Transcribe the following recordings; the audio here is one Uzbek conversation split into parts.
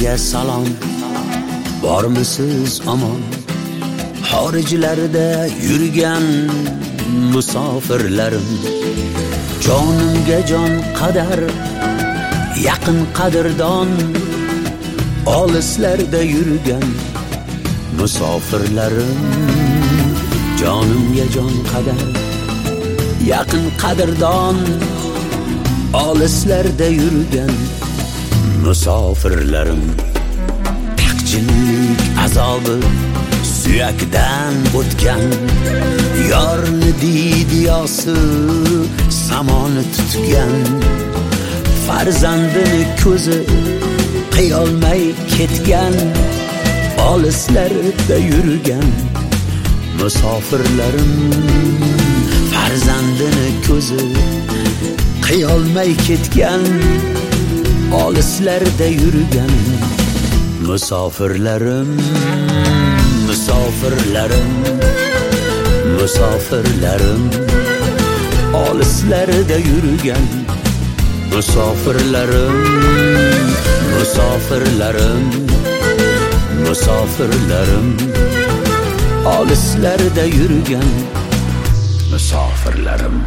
sizlarga salom. Bormisiz omon? Xorijlarda yurgan musofirlarim, jonimga jon qadar, yaqin qadrdon, olislarda yurgan musofirlarim, jonimga jon qadar, yaqin qadrdon, olislarda yurgan musofirlarim. Taqchillik azobi suyakdan o'tgan, yorni didiyosi samoni tutgan, farzandini ko'zi qiyolmay ketgan, olislarda yurgan musofirlarim, farzandini ko'zi qiyolmay ketgan, olislarda yurgan musofirlarim, musofirlarim, musofirlarim, olislarda yurgan musofirlarim, musofirlarim, musofirlarim, olislarda yurgan musofirlarim.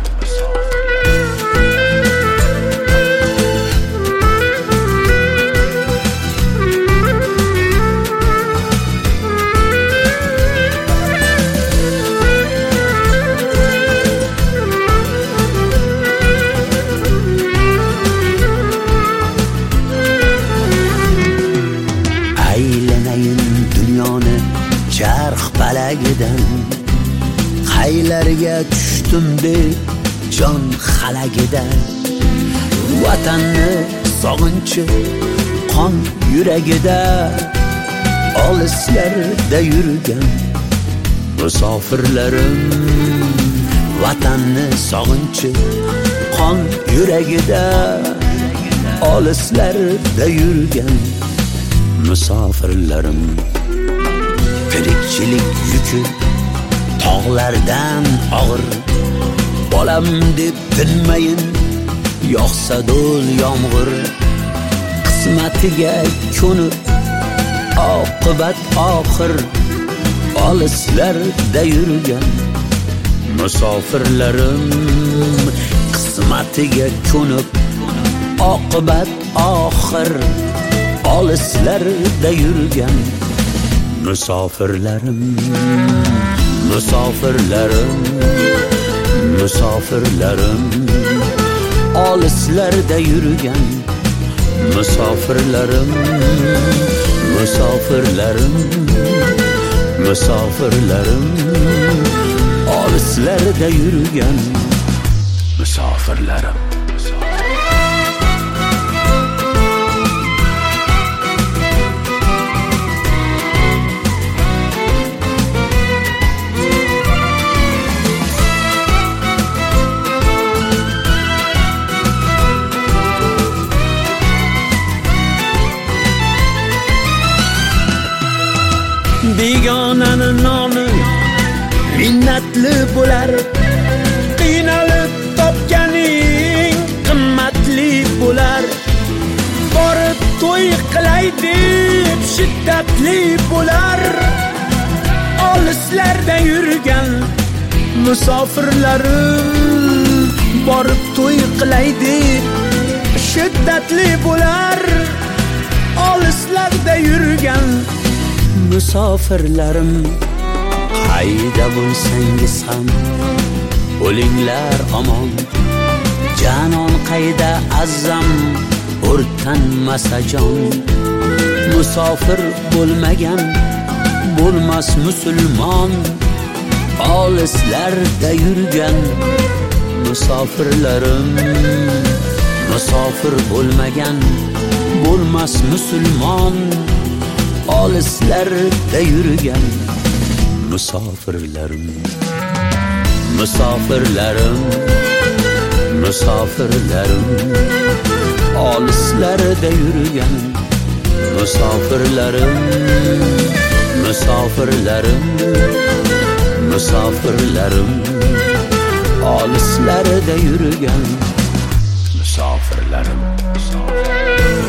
Charx balagidan qaylarga tushdim deb jon xalagida, vatanni sog'inchi qon yuragida, olislarda yurgan musofirlarim, vatanni sog'inchi qon yuragida, olislarda yurgan musofirlarim. Tirikchilik yuki tog'lardan og'ir, bolam deb tinmayin yog'sa do'l yomg'ir, qismatiga ko'nib oqibat oxir, olislarda yurgan musofirlarim, qismatiga ko'nib oqibat oxir, olislarda yurgan musofirlarim, musofirlarim, musofirlarim, olislarda yurgan musofirlarim, musofirlarim, musofirlarim, olislarda yurgan musofirlarim. Begonaning noni minnatli bo'lar, qiynalib topganing qimmatli bo'lar, borib to'y qilay deb shiddatli bo'lar, olislarda yurgan musofirlarim, borib to'y qilay deb shiddatli bo'lar, olislarda yurgan musofirlarim. Qayda bo'lsangiz ham o'linglar omon, janon qayda azzam o'rtanmasa jon, musofir bo'lmagan bo'lmas musulmon, olislarda yurgan musofirlarim, musofir bo'lmagan bo'lmas musulmon, olislarda yurgan musofirlarim, musofirlarim, musofirlarim, olislarda yurgan musofirlarim, musofirlarim, musofirlarim, olislarda yurgan musofirlarim.